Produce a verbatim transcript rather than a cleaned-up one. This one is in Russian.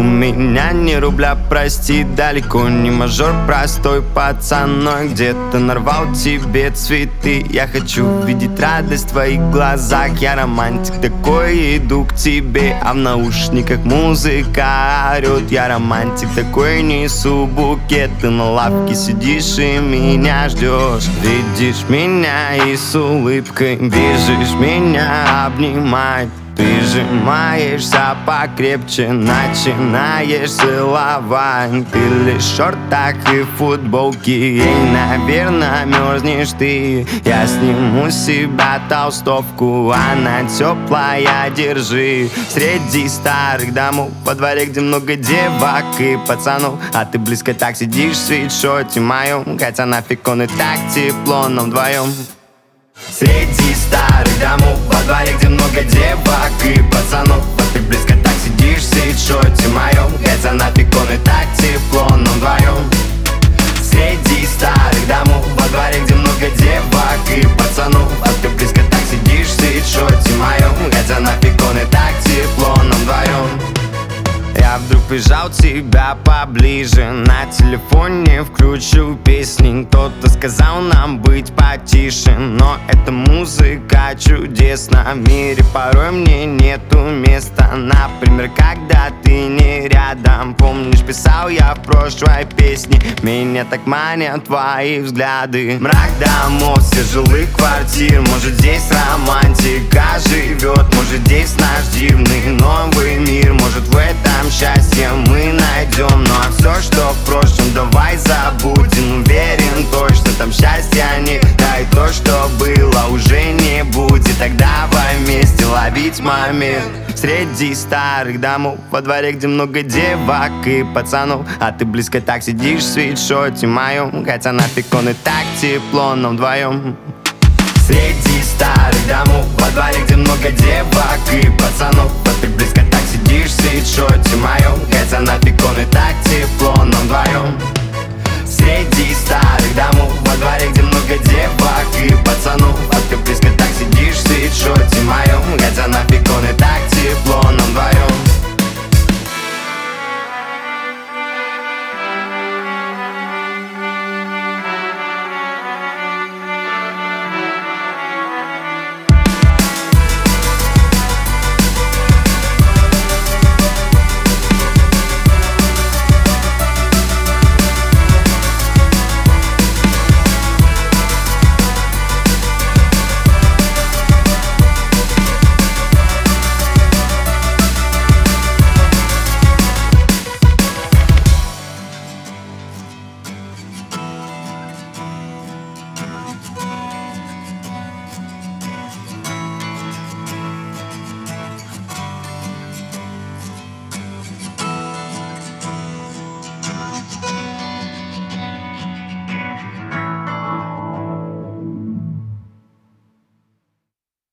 меня ни рубля, прости, далеко не мажор, простой пацан, но где-то нарвал тебе цветы. Я хочу видеть радость в твоих глазах, я романтик такой, иду к тебе, а в наушниках музыка орёт. Я романтик такой, несу букет, ты на лавке сидишь и меня ждешь. Видишь меня и с улыбкой бежишь меня обнимать. Ты сжимаешься покрепче, начинаешь целовать. Ты лишь в шортах и футболке, ей, наверное, мерзнешь ты. Я сниму с себя толстовку, она теплая, держи. Среди старых домов во дворе, где много девок и пацанов, а ты близко так сидишь в свитшоте моем, хотя нафиг он и так тепло нам вдвоем. Среди старых домов во дворе, где много девок и пацанов, а ты близко так сидишь в свитшоте моем, хотя нафиг он и так тепло нам вдвоем. Среди старых домов во дворе, где много девок и пацанов, а ты близко так сидишь в свитшоте моем, хотя нафиг он и так тепло нам вдвоем. Я вдруг прижал тебя поближе, на телефоне включу песни. Кто-то сказал нам быть потише, но эта музыка чудесна. В мире порой мне нету места, например, когда ты не рядом. Помнишь, писал я в прошлой песне, меня так манят твои взгляды. Мрак домов, все жилых квартир, может здесь романтика живет, может здесь наш дивный новый мир, может в этом счастье мы найдем. Ну а все, что в прошлом, давай забудем. Уверен, точно там счастья нет, да и то, что было, уже не будет. Тогда вместе ловить момент среди старых домов во дворе, где много девок и пацанов, а ты близко так сидишь в свитшоте моем, хотя нафиг он и так тепло нам вдвоем. Среди старых домов во дворе, где много девок и пацанов, а ты близко так сидишь в свитшоте моем, хотя нафиг он и так тепло нам вдвоем. Среди старых домов во дворе, где много девок и пацанов, а ты близко